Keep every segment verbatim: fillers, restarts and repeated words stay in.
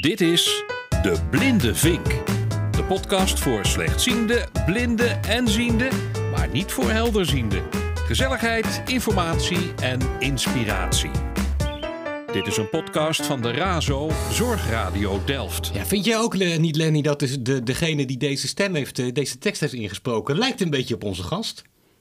Dit is De Blinde Vink. De podcast voor slechtzienden, blinden en zienden, maar niet voor helderzienden. Gezelligheid, informatie en inspiratie. Dit is een podcast van de RAZO Zorgradio Delft. Ja, vind jij ook niet, Lenny, dat de, de, degene die deze stem heeft, deze tekst heeft ingesproken, lijkt een beetje op onze gast?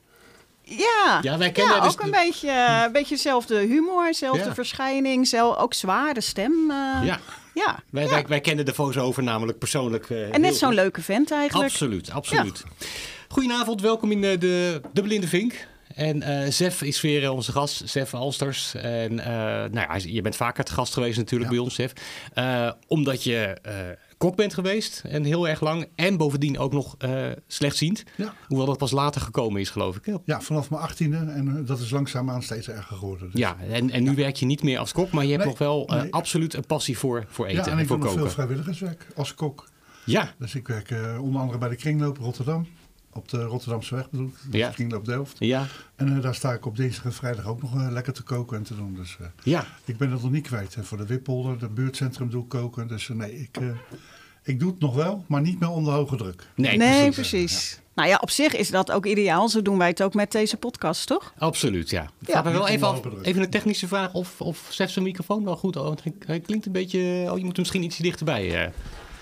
Ja, ja, wij kennen ja dus ook een de... beetje, een beetje dezelfde humor, dezelfde ja. verschijning, zelf, ook zware stem. Uh, ja, ja, wij, ja. Wij, wij kennen de voice-over namelijk persoonlijk. Uh, en net zo'n goed. leuke vent eigenlijk. Absoluut, absoluut. Ja. Goedenavond, welkom in de, de, de Blinde Vink. En uh, Zef is weer uh, onze gast, Zef Alsters. En uh, nou ja, je bent vaker te gast geweest natuurlijk ja. bij ons, Zef. Uh, omdat je uh, kok bent geweest en heel erg lang. En bovendien ook nog uh, slechtziend. Ja. Hoewel dat pas later gekomen is, geloof ik. Ja, ja vanaf mijn achttiende. En uh, dat is langzaamaan steeds erger geworden. Dus. Ja, en, en nu ja. werk je niet meer als kok. Maar je hebt nee, nog wel uh, nee. absoluut een passie voor, voor eten ja, en, en ik voor doe koken. nog veel vrijwilligerswerk als kok. Ja. Dus ik werk uh, onder andere bij de Kringloop Rotterdam. Op de Rotterdamse weg bedoel ik. Ja. De Kringloop Delft. Ja. En uh, daar sta ik op dinsdag en vrijdag ook nog uh, lekker te koken en te doen. Dus uh, ja. ik ben dat nog niet kwijt. En voor de Wippolder, de buurtcentrum doe ik koken. Dus uh, nee, ik, uh, ik doe het nog wel, maar niet meer onder hoge druk. Nee, nee precies. precies. Ja. Nou ja, op zich is dat ook ideaal. Zo doen wij het ook met deze podcast, toch? Absoluut, ja. ja. Gaat me wel even, af, even een technische vraag of, of Zef zijn microfoon wel goed. Oh, hij klinkt een beetje... Oh, je moet hem misschien iets dichterbij... Uh.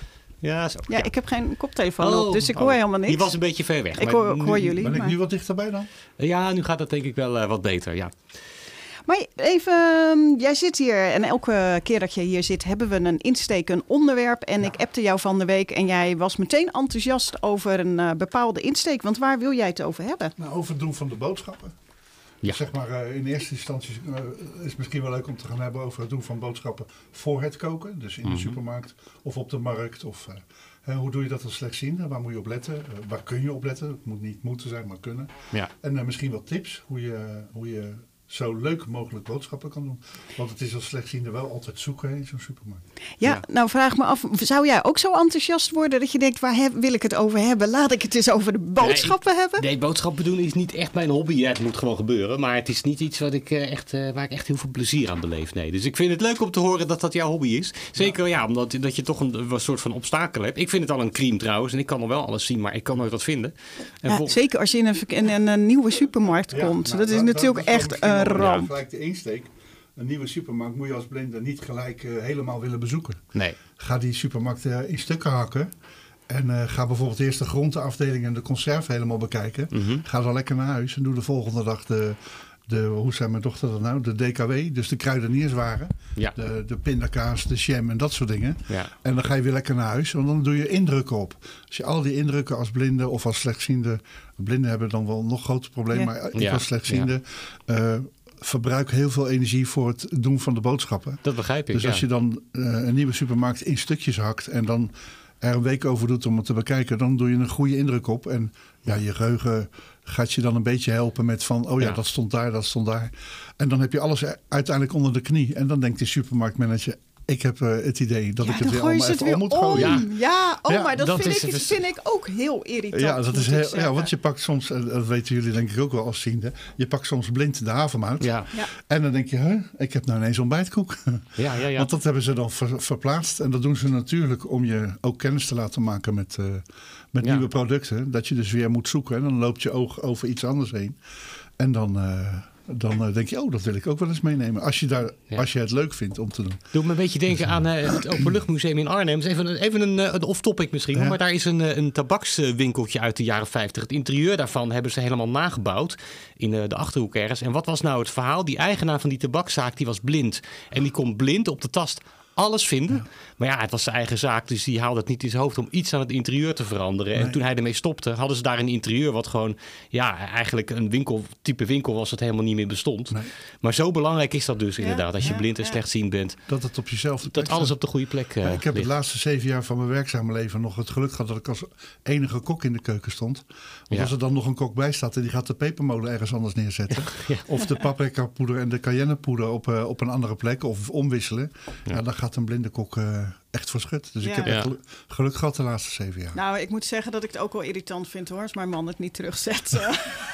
Ja, zo. Ja, ja, ik heb geen koptelefoon oh, op, dus ik hoor oh. helemaal niks. Die was een beetje ver weg. Ik hoor, ik hoor jullie. Ben ik maar... nu wat dichterbij dan? Ja, nu gaat dat denk ik wel uh, wat beter, ja. Maar even, jij zit hier en elke keer dat je hier zit hebben we een insteek, een onderwerp. En ja. ik appte jou van de week en jij was meteen enthousiast over een uh, bepaalde insteek. Want waar wil jij het over hebben? Nou, over het doen van de boodschappen. Ja. Zeg maar uh, in eerste instantie uh, is het misschien wel leuk om te gaan hebben over het doen van boodschappen voor het koken. Dus in mm-hmm. de supermarkt of op de markt. Of uh, uh, hoe doe je dat als slechtziende? Waar moet je op letten? Uh, waar kun je op letten? Het moet niet moeten zijn, maar kunnen. Ja. En uh, misschien wat tips hoe je, hoe je zo leuk mogelijk boodschappen kan doen. Want het is als slechtziende wel altijd zoeken in zo'n supermarkt. Ja, ja, nou vraag me af, zou jij ook zo enthousiast worden dat je denkt, waar heb, wil ik het over hebben? Laat ik het eens over de boodschappen nee, hebben? Nee, boodschappen doen is niet echt mijn hobby. Ja, het moet gewoon gebeuren. Maar het is niet iets wat ik, uh, echt, uh, waar ik echt heel veel plezier aan beleef. Nee. Dus ik vind het leuk om te horen dat dat jouw hobby is. Zeker ja, ja omdat dat je toch een, een soort van obstakel hebt. Ik vind het al een crime trouwens. En ik kan nog wel alles zien, maar ik kan nooit wat vinden. En ja, vol... Zeker als je in een, in een, een nieuwe supermarkt ja, komt. Nou, dat is dat, natuurlijk dat echt een ramp. Gelijk de insteek. Een nieuwe supermarkt moet je als blinde niet gelijk uh, helemaal willen bezoeken. Nee. Ga die supermarkt uh, in stukken hakken. En uh, ga bijvoorbeeld eerst de groenteafdeling en de conserve helemaal bekijken. Mm-hmm. Ga dan lekker naar huis en doe de volgende dag de... De, hoe zei mijn dochter dat nou? De D K W, dus de kruidenierswaren. Ja. De, de pindakaas, de jam en dat soort dingen. Ja. En dan ga je weer lekker naar huis. Want dan doe je indrukken op. Als je al die indrukken als blinde of als slechtziende... Blinden hebben dan wel nog groter probleem. Ja. Maar ik ja. als slechtziende... Ja. Uh, verbruik heel veel energie voor het doen van de boodschappen. Dat begrijp ik, Dus ja. als je dan uh, een nieuwe supermarkt in stukjes hakt... en dan er een week over doet om het te bekijken... dan doe je een goede indruk op. En ja, je geheugen gaat je dan een beetje helpen met van... oh ja, ja, dat stond daar, dat stond daar. En dan heb je alles uiteindelijk onder de knie. En dan denkt de supermarktmanager... ik heb uh, het idee dat ja, ik het weer allemaal even om moet om. gooien. Ja, ja oh, ja, maar dat, dat vind, ik, dus... vind ik ook heel irritant. Ja, dat is heel, ja, want je pakt soms, dat weten jullie denk ik ook wel als ziende... je pakt soms blind de havermout. Ja. Ja. En dan denk je, huh, ik heb nou ineens ontbijtkoek. Ja, ja, ja. Want dat hebben ze dan ver, verplaatst. En dat doen ze natuurlijk om je ook kennis te laten maken met, uh, met ja. nieuwe producten. Dat je dus weer moet zoeken. En dan loopt je oog over iets anders heen. En dan... Uh, Dan uh, denk je, oh, dat wil ik ook wel eens meenemen. Als je, daar, ja. als je het leuk vindt om te doen. Doe me een beetje denken aan uh, het Openluchtmuseum in Arnhem. Dus even, even een, een off-topic misschien. Ja. Maar daar is een, een tabakswinkeltje uit de jaren vijftig. Het interieur daarvan hebben ze helemaal nagebouwd. In uh, de Achterhoek ergens. En wat was nou het verhaal? Die eigenaar van die tabakszaak, die was blind. En die kon blind op de tast alles vinden. Ja. Maar ja, het was zijn eigen zaak, dus die haalde het niet in zijn hoofd om iets aan het interieur te veranderen. Nee. En toen hij ermee stopte, hadden ze daar een interieur wat gewoon, ja, eigenlijk een winkel, type winkel was het helemaal niet meer bestond. Nee. Maar zo belangrijk is dat dus inderdaad, ja, als je ja, blind en ja. slechtziend bent. Dat het op jezelf de plek Dat alles staat. op de goede plek uh, ja, Ik heb ligt. het laatste zeven jaar van mijn werkzame leven nog het geluk gehad dat ik als enige kok in de keuken stond. Want ja. als er dan nog een kok bij staat en die gaat de pepermolen ergens anders neerzetten. ja. Of de paprika poeder en de cayennepoeder op, uh, op een andere plek of omwisselen. Ja. Ja, dan gaat een blinde kok uh, echt voor schut. Dus ja. ik heb echt geluk, geluk gehad de laatste zeven jaar. Nou, ik moet zeggen dat ik het ook wel irritant vind hoor, als mijn man het niet terugzet.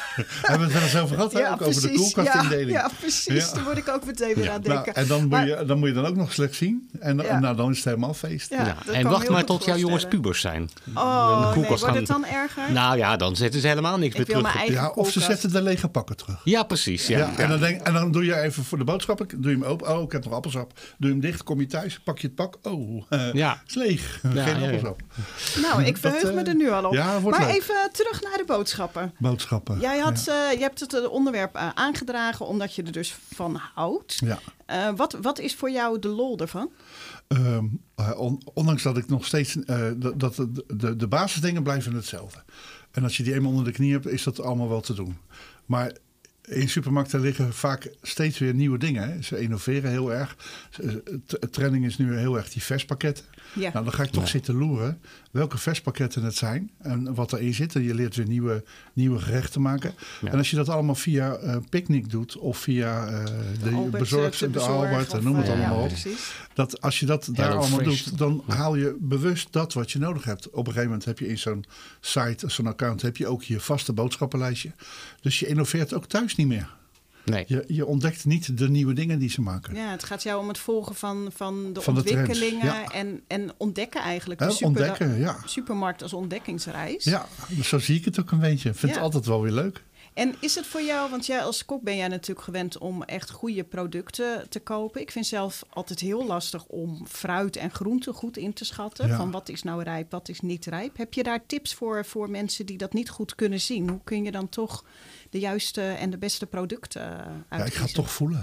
Hebben we het wel eens over gehad, hè? Ja, ook precies. over de koelkastindeling. Ja, ja, precies. Ja. Daar word ik ook meteen weer Ja. aan Nou, denken. en dan moet, Maar- je, dan moet je dan ook nog slecht zien. En, Ja. en nou, dan is het helemaal feest. Ja, Ja, dat en kan wacht me heel maar goed tot jouw jongens voorstellen. pubers zijn. Oh, de nee, koelkast wordt het gaan- dan erger? Nou ja, dan zetten ze helemaal niks ik meer wil terug. mijn eigen Ja, of ze koelkast. zetten de lege pakken terug. Ja, precies. Ja. Ja, en, dan denk, en dan doe je even voor de boodschappen, doe je hem open. Oh, ik heb nog appelsap. Doe je hem dicht, kom je thuis, pak je het pak. Oh, uh, Ja. is leeg. Ja, Geen ja, ja. appelsap. Nou, ik verheug Dat, me eh, er nu al op. ja, wordt maar leuk. even terug naar de boodschappen. Boodschappen. Jij had, Ja. eh, je hebt het eh, onderwerp eh, aangedragen omdat je er dus van houdt. Ja. Eh, wat, wat is voor jou de lol ervan? Ehm, uh, on- ondanks dat ik nog steeds... Uh, dat dat de, de, de basisdingen blijven hetzelfde. En als je die eenmaal onder de knie hebt, is dat allemaal wel te doen. Maar in supermarkten liggen vaak steeds weer nieuwe dingen. Hè. Ze innoveren heel erg. De trending is nu heel erg die verspakketten. Ja. Nou, dan ga ik toch Ja. zitten loeren welke verspakketten het zijn en wat erin zit. En je leert weer nieuwe, nieuwe gerechten maken. Ja. En als je dat allemaal via uh, Picnic doet of via uh, de, Albert, bezorgd, de de bezorg Albert, of, noem het eh, allemaal ja, op. precies. Dat als je dat daar Hello allemaal Fresh. doet, dan haal je bewust dat wat je nodig hebt. Op een gegeven moment heb je in zo'n site, zo'n account, heb je ook je vaste boodschappenlijstje. Dus je innoveert ook thuis niet meer. Nee. Je, je ontdekt niet de nieuwe dingen die ze maken. Ja, het gaat jou om het volgen van, van de Van de trends, ontwikkelingen ja. en, en ontdekken eigenlijk. De Hè, super- ontdekken, ja. supermarkt als ontdekkingsreis. Ja, dus zo zie ik het ook een beetje. Ik vind Ja. het altijd wel weer leuk. En is het voor jou, want jij als kok ben jij natuurlijk gewend om echt goede producten te kopen. Ik vind zelf altijd heel lastig om fruit en groenten goed in te schatten. Ja. Van wat is nou rijp, wat is niet rijp. Heb je daar tips voor voor mensen die dat niet goed kunnen zien? Hoe kun je dan toch de juiste en de beste producten uitkiezen? Ja, ik ga het toch voelen.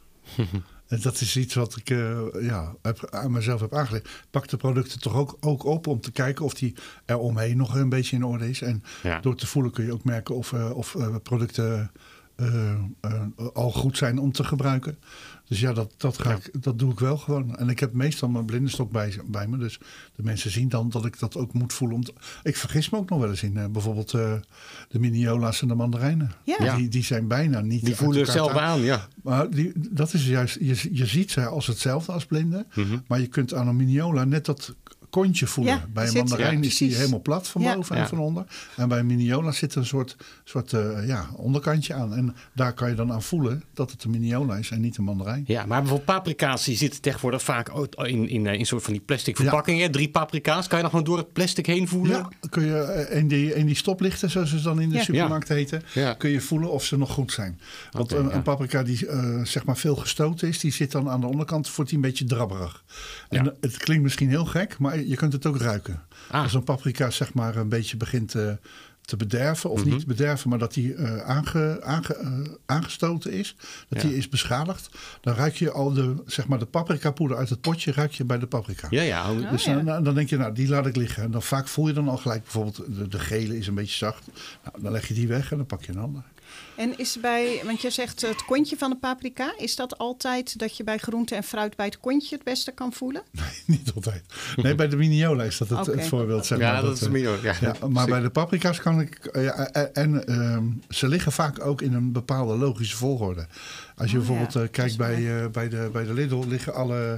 En dat is iets wat ik uh, ja, heb, aan mezelf heb aangeleerd. Pak de producten toch ook, ook op om te kijken of die er omheen nog een beetje in orde is. En Ja. door te voelen kun je ook merken of, uh, of uh, producten uh, uh, al goed zijn om te gebruiken. Dus ja, dat, dat, ga Ja. ik, dat doe ik wel gewoon. En ik heb meestal mijn blindenstok bij, bij me. Dus de mensen zien dan dat ik dat ook moet voelen. Om te, ik vergis me ook nog wel eens in uh, bijvoorbeeld uh, de Miniola's en de mandarijnen. Ja. Ja. Die, die zijn bijna niet Die uit voelen het elkaar zelf te- aan, ja. maar die, dat is juist, je, je ziet ze als hetzelfde als blinden. Mhm. Maar je kunt aan een Miniola net dat kontje voelen. Ja, bij een zit- mandarijn ja, is die precies. helemaal plat van Ja. boven en Ja. van onder. En bij een Miniola zit er een soort, soort uh, ja, onderkantje aan. En daar kan je dan aan voelen dat het een Miniola is en niet een mandarijn. Ja, maar bijvoorbeeld paprika's die zitten tegenwoordig vaak ook in, in, in een soort van die plastic Ja. verpakkingen. Drie paprika's, kan je nog gewoon door het plastic heen voelen? Ja, kun je uh, in die, in die stoplichten, zoals ze dan in de Ja. supermarkt heten, Ja. kun je voelen of ze nog goed zijn. Want Oké, een, ja. een paprika die uh, zeg maar veel gestoten is, die zit dan aan de onderkant, wordt die een beetje drabberig. En Ja. het klinkt misschien heel gek, maar je kunt het ook ruiken. Ah. Als een paprika zeg maar een beetje begint uh, te bederven, of Mhm. niet bederven, maar dat die uh, aange, aange, uh, aangestoten is, dat Ja. die is beschadigd, dan ruik je al de, zeg maar de paprikapoeder uit het potje, ruik je bij de paprika. Ja, ja. Ja. Dus ja. dan, dan denk je, nou, die laat ik liggen. En dan vaak voel je dan al gelijk, bijvoorbeeld de, de gele is een beetje zacht. Nou, dan leg je die weg en dan pak je een ander. En is bij, want je zegt het kontje van de paprika, is dat altijd dat je bij groente en fruit bij het kontje het beste kan voelen? Nee, niet altijd. Nee, bij de Miniola is dat het, Oké. het voorbeeld. Zeg Ja, maar, dat is eh, meer. Ja, Ja, maar bij de paprika's kan ik... uh, ja, en en ehm, ze liggen vaak ook in een bepaalde logische volgorde. Als je Oh, bijvoorbeeld ja, uh, dat kijkt is bij, waar. uh, bij, de, bij de Lidl liggen alle...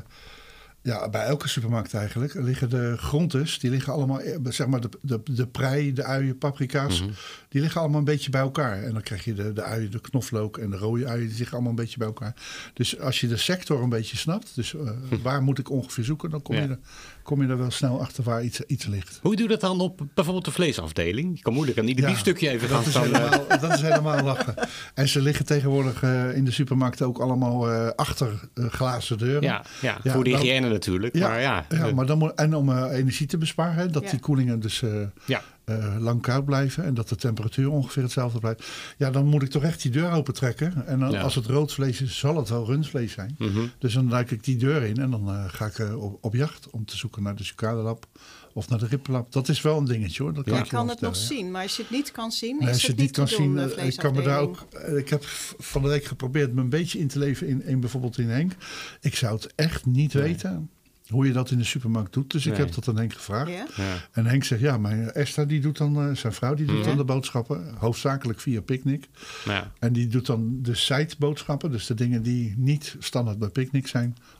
Ja, bij elke supermarkt eigenlijk liggen de groentes, die liggen allemaal, eh, zeg maar de, de, de prei, de uien, paprika's, Mhm. die liggen allemaal een beetje bij elkaar. En dan krijg je de, de uien, de knoflook en de rode uien, die liggen allemaal een beetje bij elkaar. Dus als je de sector een beetje snapt, dus uh, waar moet ik ongeveer zoeken, dan kom, Ja. je, er, kom je er wel snel achter waar iets, iets ligt. Hoe doe je dat dan op bijvoorbeeld de vleesafdeling? Je kan moeilijk aan ieder Ja, biefstukje even gaan Dat is, staan. eh, helemaal, dat is helemaal lachen. En ze liggen tegenwoordig uh, in de supermarkt ook allemaal uh, achter uh, glazen deuren. Ja, ja, Ja, voor de dan- hygiëne natuurlijk. Ja, maar ja, ja, eh, maar dan moet, en om uh, energie te besparen, hè, dat Ja. die koelingen dus uh, ja. uh, lang koud blijven en dat de temperatuur ongeveer hetzelfde blijft. Ja, dan moet ik toch echt die deur open trekken. En dan, Ja. als het rood vlees is, zal het wel rundvlees zijn. Mhm. Dus dan duik ik die deur in en dan uh, ga ik uh, op, op jacht om te zoeken naar de sucadelap of naar de rippenlap. Dat is wel een dingetje hoor. Dat kan Ja. ik Je je wel kan het nog vertellen, ja. zien, maar als je het niet kan zien, Nee, is als je het het niet kan te doen, zien, de eh, ik kan me daar vleesafdeling. ook. Ik heb van de week geprobeerd me een beetje in te leven in, in bijvoorbeeld in Henk. Ik zou het echt niet Nee. weten hoe je dat in de supermarkt doet. Dus ik Nee. heb dat aan Henk gevraagd. Ja? Ja. En Henk zegt, ja, maar Esther die doet dan, uh, zijn vrouw die doet Ja. dan de boodschappen. Hoofdzakelijk via Picnic. Ja. En die doet dan de site boodschappen. Dus de dingen die niet standaard bij Picnic zijn.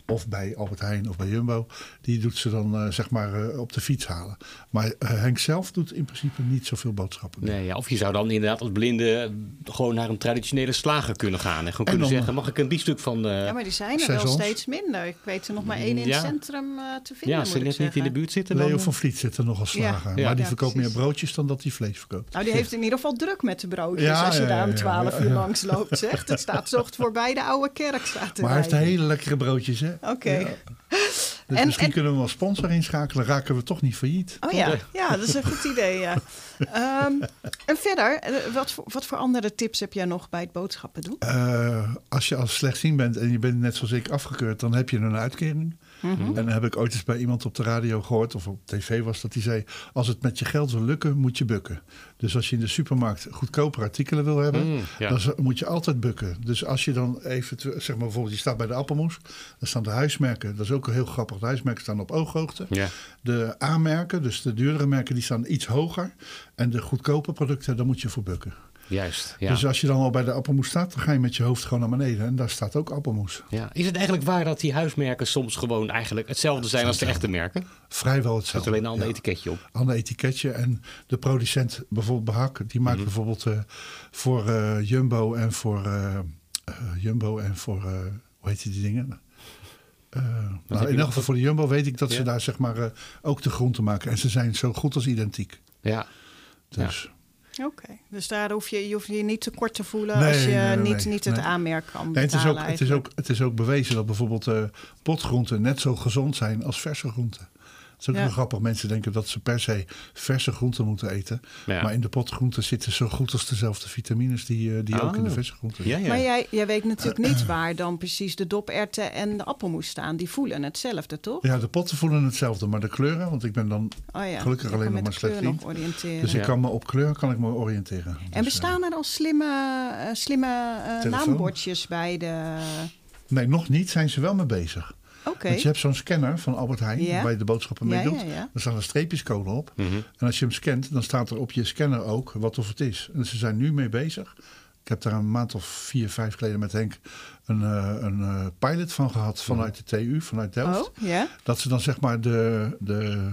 of bij Albert Heijn of bij Jumbo. Die doet ze dan uh, zeg maar uh, op de fiets halen. Maar uh, Henk zelf doet in principe niet zoveel boodschappen. Nee, ja, of je zou dan inderdaad als blinde gewoon naar een traditionele slager kunnen gaan. En gewoon en kunnen dan, zeggen, mag ik een biefstuk van... Uh, ja, maar die zijn er wel steeds minder. Ik weet er nog maar één in ja. het centrum uh, te vinden, Ja, ze net niet in de buurt zitten. Leo dan, van Vliet zit er nog als slager. Ja. Maar Ja. die Ja, verkoopt precies. meer broodjes dan dat hij vlees verkoopt. Nou, die heeft in ieder geval druk met de broodjes Ja, als je ja, daar ja, om ja, twaalf ja. uur langs loopt. Zeg. Het staat zocht voorbij de oude kerk. Staat Maar hij heeft hele lekkere broodjes, hè? Oké. Okay. Ja. Dus En- misschien en- kunnen we wel sponsor inschakelen. Raken we toch niet failliet. Oh ja, ja, dat is een goed idee. Ja. Um, en verder, eh, wat voor, wat voor andere tips heb jij nog bij het boodschappen doen? Uh, als je als slechtziend bent en je bent net zoals ik afgekeurd, dan heb je een uitkering. Mm-hmm. En dan heb ik ooit eens bij iemand op de radio gehoord, of op tv was dat, die zei, als het met je geld wil lukken, moet je bukken. Dus als je in de supermarkt goedkope artikelen wil hebben, mm, ja. dan moet je altijd bukken. Dus als je dan even, zeg maar bijvoorbeeld, je staat bij de appelmoes, dan staan de huismerken, dat is ook heel grappig, de huismerken staan op ooghoogte. Ja. De A-merken, dus de duurdere merken, die staan iets hoger. En de goedkope producten, daar moet je voor bukken. Juist, ja. Dus als je dan al bij de appelmoes staat, dan ga je met je hoofd gewoon naar beneden. En daar staat ook appelmoes. Ja. Is het eigenlijk waar dat die huismerken soms gewoon eigenlijk hetzelfde zijn als de echte merken? Vrijwel hetzelfde. Het alleen een ander ja. etiketje op. Ander etiketje. En de producent, bijvoorbeeld Behak, die maakt mm-hmm. bijvoorbeeld uh, voor uh, Jumbo en voor uh, uh, Jumbo en voor uh, hoe heet die dingen? Uh, nou, in ieder geval voor de Jumbo weet ik dat ja. ze daar zeg maar uh, ook de groenten maken. En ze zijn zo goed als identiek. Ja. Dus... Ja. Oké, okay. Dus daar hoef je, je hoeft je niet tekort te voelen nee, als je nee, nee, niet, nee, niet het nee. aanmerk kan nee, betalen. Het is, ook, het, is ook, het is ook bewezen dat bijvoorbeeld uh, potgroenten net zo gezond zijn als verse groenten. Het is ook ja. wel grappig. Mensen denken dat ze per se verse groenten moeten eten. Ja. Maar in de potgroenten zitten zo goed als dezelfde vitamines die, die oh. ook in de verse groenten ja, ja. Maar jij, jij weet natuurlijk niet waar dan precies de doperwten en de appelmoes staan. Die voelen hetzelfde, toch? Ja, de potten voelen hetzelfde. Maar de kleuren, want ik ben dan oh ja. gelukkig alleen nog maar slechtziend. Dus ja. ik kan me op kleur kan ik me oriënteren. En dus, bestaan er al slimme, uh, slimme uh, naambordjes bij de... Nee, nog niet. Zijn ze wel mee bezig. Okay. Want je hebt zo'n scanner van Albert Heijn, ja. waar je de boodschappen mee ja, doet. Ja, ja. Daar staan er streepjescode op. Mm-hmm. En als je hem scant, dan staat er op je scanner ook wat of het is. En ze zijn nu mee bezig. Ik heb daar een maand of vier, vijf geleden met Henk een, uh, een uh, pilot van gehad vanuit de T U, vanuit Delft. Oh, yeah. Dat ze dan zeg maar de, de,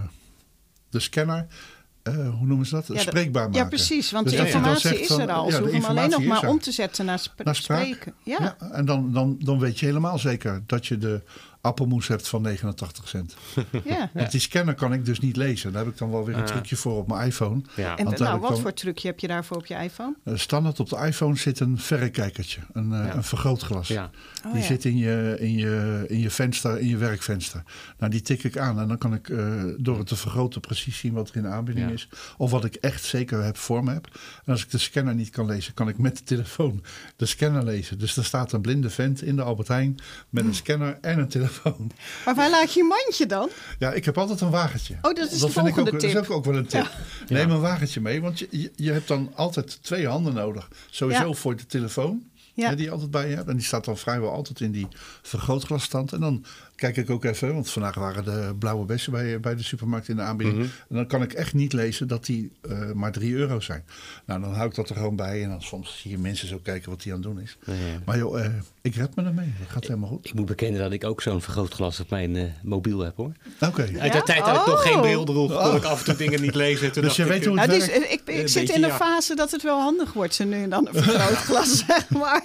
de scanner... Uh, hoe noemen ze dat? Ja, Spreekbaar maken. Ja, precies. Want dus de informatie is er al. Ze ja, hoeven hem alleen nog maar om te zetten naar, sp- naar spraak. spreken. Ja. Ja, en dan, dan, dan weet je helemaal zeker dat je de appelmoes hebt van negenentachtig cent. Ja. Want die scanner kan ik dus niet lezen. Daar heb ik dan wel weer een trucje voor op mijn iPhone. Ja. En nou, wat dan, voor trucje heb je daarvoor op je iPhone? Uh, standaard op de iPhone zit een verrekijkertje. Een, uh, ja. een vergrootglas. Ja. Oh, die ja. zit in je, in, je, in je venster, in je werkvenster. Nou, die tik ik aan. En dan kan ik uh, door het te vergroten precies zien wat er in de aanbieding ja. is. Of wat ik echt zeker heb voor me heb. En als ik de scanner niet kan lezen, kan ik met de telefoon de scanner lezen. Dus er staat een blinde vent in de Albert Heijn met een scanner en een telefoon. Maar waar laat je je mandje dan? Ja, ik heb altijd een wagentje. Oh, dat is dat de volgende ik ook, tip. Dat is ook, ook wel een tip. Ja. Neem een wagentje mee, want je, je, je hebt dan altijd twee handen nodig. Sowieso ja. voor de telefoon, ja. hè, die je altijd bij je hebt. En die staat dan vrijwel altijd in die vergrootglasstand. En dan kijk ik ook even, want vandaag waren de blauwe bessen bij, bij de supermarkt in de aanbieding. Mm-hmm. En dan kan ik echt niet lezen dat die uh, maar drie euro zijn. Nou, dan hou ik dat er gewoon bij. En dan soms zie je mensen zo kijken wat die aan het doen is. Ja, ja. Maar joh, uh, ik red me ermee. Dat gaat helemaal goed. Ik moet bekennen dat ik ook zo'n vergrootglas op mijn uh, mobiel heb, hoor. Oké. Okay. Uit de ja? tijd dat ik oh. nog geen bril droeg, kon ik af en toe dingen niet lezen. Toen dus je ik, weet hoe het nou, werkt? Dus, ik ik, ik zit in de ja. fase dat het wel handig wordt. Ze nu dan een vergrootglas, zeg maar.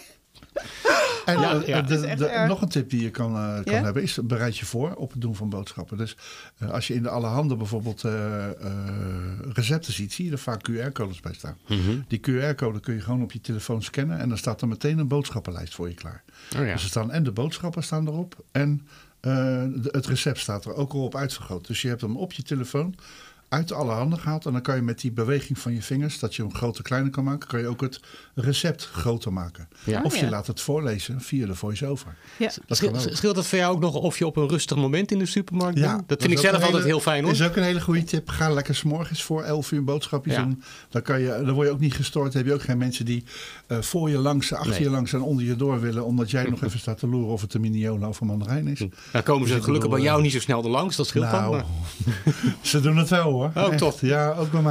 En ja, ja. De, de, de, nog een tip die je kan, uh, kan ja? hebben is bereid je voor op het doen van boodschappen. Dus uh, als je in de allerhande bijvoorbeeld uh, uh, recepten ziet, zie je er vaak Q R-codes bij staan. Mm-hmm. Die Q R-code kun je gewoon op je telefoon scannen en dan staat er meteen een boodschappenlijst voor je klaar. Oh ja. Dus er staan en de boodschappen staan erop en uh, de, het recept staat er ook al op uitvergroot. Dus je hebt hem op je telefoon uit alle handen gehaald. En dan kan je met die beweging van je vingers, dat je hem groter kleiner kan maken, kan je ook het recept groter maken. Ja. Of je ja. laat het voorlezen via de voice-over. Ja. Dat Schil, scheelt het voor jou ook nog of je op een rustig moment in de supermarkt ja, bent? Dat vind ik zelf altijd hele, heel fijn, hoor. Dat is ook een hele goede tip. Ga lekker 's morgens voor elf uur boodschapjes ja. doen. Dan, kan je, dan word je ook niet gestoord. Dan heb je ook geen mensen die uh, voor je langs, achter nee. je langs en onder je door willen, omdat jij nog even staat te loeren of het een miniola of een mandarijn is. Dan komen ze dus gelukkig bij jou niet zo snel er langs. Dat scheelt nou, dan. Maar. Ze doen het wel, hoor. Oh, toch? Ja, ook bij mij.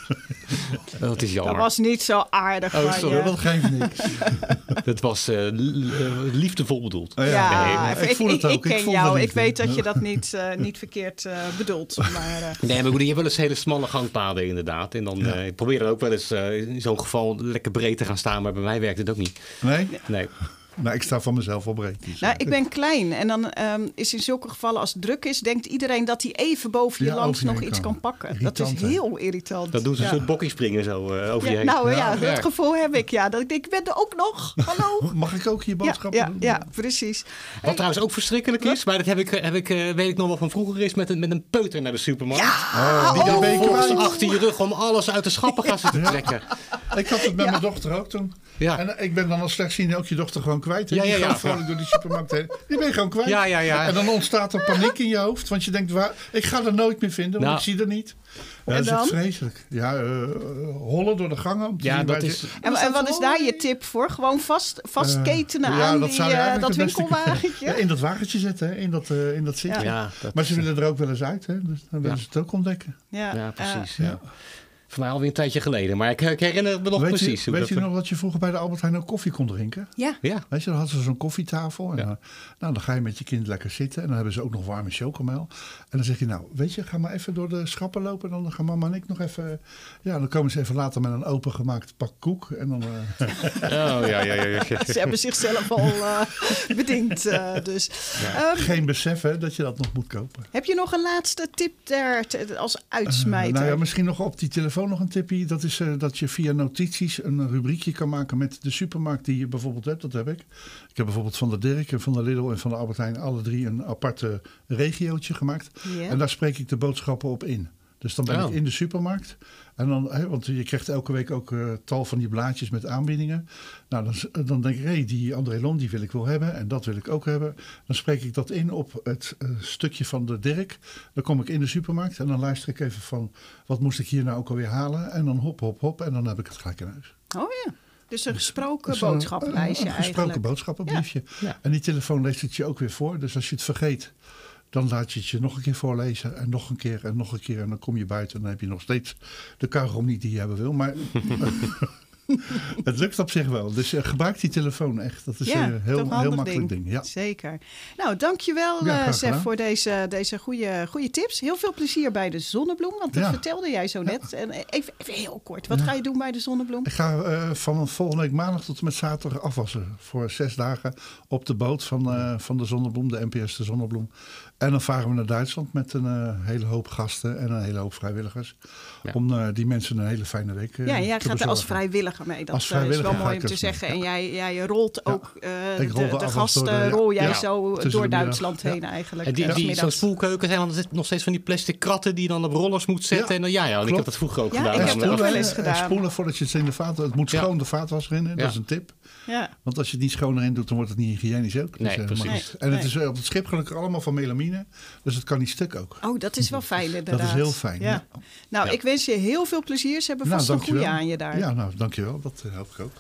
Dat is jammer. Dat was niet zo aardig Oh, van sorry, je. Dat geeft niks. Dat was uh, liefdevol bedoeld. Oh, Ja, nee, ik, ik voel het ook. ik ken voel jou. de Ik liefde. weet dat je dat niet, uh, niet verkeerd uh, bedoelt. Maar, uh, Nee, maar goed, je hebt wel eens hele smalle gangpaden inderdaad. En dan Ja. uh, ik probeer dan ook wel eens uh, in zo'n geval lekker breed te gaan staan. Maar bij mij werkt het ook niet. Nee? Nee. Nou, ik sta van mezelf op breed. Dus, nou, ik ben klein en dan um, is in zulke gevallen als het druk is, denkt iedereen dat hij even boven je Ja, langs over je nog heen iets kan. kan pakken. Irritant, Dat is hè? heel irritant. Dat doen ze ja. een soort bokkie springen zo uh, over Ja, je heen. nou ja, Ja, dat ja. gevoel heb ik. Ja, dat ik denk, ik ben er ook nog. Hallo. Mag ik ook hier Ja, boodschappen ja, doen? ja, precies. Wat trouwens ook verschrikkelijk is, maar dat heb ik, heb ik, uh, weet ik nog wel van vroeger, is met een, met een peuter naar de supermarkt. Ja, Die dan oh. vervolgens achter je rug om alles uit de schappen gaan zitten trekken. Ik had het met Ja. mijn dochter ook toen. Ja. En ik ben dan als slechtziende ook je dochter gewoon kwijt. Hè? Ja, Die ja, gaat ja. vrolijk door die supermarkt heen. Die ben je gewoon kwijt. Ja, ja, ja. En dan ontstaat er paniek in je hoofd. Want je denkt, waar, ik ga er nooit meer vinden, want Nou. ik zie er niet. Ja, En dat is echt dan? vreselijk. Ja, uh, hollen door de gangen. om te Ja, zien dat waar is- ze- En, en wat is daar je tip voor? Gewoon vast, vastketenen Uh, ja, aan dat die, zou je uh, eigenlijk dat het beste- winkelwagentje? Ja, in dat wagentje zetten, hè? In, dat, uh, in dat zitje. Ja. Ja, dat, Maar ze willen er ook wel eens uit, hè? Dus dan willen Ja. ze het ook ontdekken. Ja, ja, precies. uh, Ja. Voor mij alweer een tijdje geleden, maar ik, ik herinner me nog weet precies. je, hoe weet dat- je nog dat je vroeger bij de Albert Heijn ook koffie kon drinken? ja. Ja, Weet je, dan hadden ze zo'n koffietafel. En Ja. dan, nou, dan ga je met je kind lekker zitten. En dan hebben ze ook nog warme chocomel. En dan zeg je, nou, weet je, ga maar even door de schappen lopen. Dan gaan mama en ik nog even... Ja, dan komen ze even later met een opengemaakt pak koek. En dan... Uh, oh, ja, ja, ja, ja. Ze hebben zichzelf al uh, bediend. Uh, dus. Um, geen besef, hè, dat je dat nog moet kopen. heb je nog een laatste tip daar te- als uitsmijter? Uh, nou ja, misschien nog op die telefoon nog een tipje. Dat is uh, dat je via notities een rubriekje kan maken met de supermarkt die je bijvoorbeeld hebt. Dat heb ik. Ik heb bijvoorbeeld van de Dirk en van de Lidl en van de Albert Heijn alle drie een aparte regiootje gemaakt. Ja. En daar spreek ik de boodschappen op in. Dus dan ben Oh. ik in de supermarkt. En dan, hè, want je krijgt elke week ook uh, tal van die blaadjes met aanbiedingen. Nou, dan, dan denk ik, hé, hey, die André Lon die wil ik wel hebben. En dat wil ik ook hebben. Dan spreek ik dat in op het uh, stukje van de Dirk. Dan kom ik in de supermarkt en dan luister ik even van... wat moest ik hier nou ook alweer halen? En dan hop, hop, hop. En dan heb ik het gelijk in huis. Oh ja. Dus een gesproken Dus een- boodschappenlijstje een, een gesproken eigenlijk. boodschappenbriefje. Ja. En die telefoon leest het je ook weer voor. Dus als je het vergeet... dan laat je het je nog een keer voorlezen en nog een keer en nog een keer. En dan kom je buiten en dan heb je nog steeds de kauwgom niet die je hebben wil. Maar het lukt op zich wel. Dus uh, gebruik die telefoon echt. Dat is Ja, een heel, toch een heel handig makkelijk ding. ding. Ja. Zeker. Nou, dankjewel Ja, uh, graag Sef gedaan. voor deze, deze goede, goede tips. Heel veel plezier bij de Zonnebloem, want dat Ja. vertelde jij zo net. En even, even heel kort, wat Ja. ga je doen bij de Zonnebloem? Ik ga uh, van volgende week maandag tot en met zaterdag afwassen. Voor zes dagen op de boot van, uh, van de Zonnebloem, de N P S de Zonnebloem. En dan varen we naar Duitsland met een uh, hele hoop gasten en een hele hoop vrijwilligers. Ja. Om uh, die mensen een hele fijne week uh, Ja, jij te gaat er bezorgen. als vrijwilliger mee. Dat Als uh, vrijwilliger is wel ga mooi ik om te dus mee, zeggen. ja. En jij, jij rolt Ja. ook uh, Ik rol de, de de afwas gasten, door de- rol jij ja. zo Tussen door de middag. Duitsland Ja. heen eigenlijk. En die, uh, die, zo'n smiddags. spoelkeuken zijn dan nog steeds van die plastic kratten die je dan op rollers moet zetten. Ja, en dan, ja, ja, en ik klopt. heb dat vroeger ook Ja, gedaan. ik heb Ja, het ook maar- wel eens En gedaan. spoelen voordat je het in de vaat... Het moet Ja. schoon de vaatwasser in, hè? Dat Ja. is een tip. Ja. Want als je het niet schoon erin doet, dan wordt het niet hygiënisch ook. Nee, uh, precies. maar goed. En Nee. het is uh, op het schip gelukkig allemaal van melamine. Dus het kan niet stuk ook. Oh, dat is wel fijn inderdaad. Dat is heel fijn. Ja. Ja. Nou, Ja. ik wens je heel veel plezier. Ze hebben Nou, vast een goede dankjewel. aan je daar. Ja, nou, dankjewel. Dat uh, help ik ook.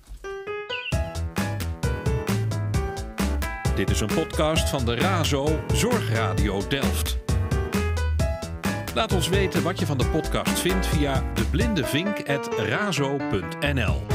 Dit is een podcast van de RAZO Zorgradio Delft. Laat ons weten wat je van de podcast vindt via deblindevink apenstaartje razo punt n l.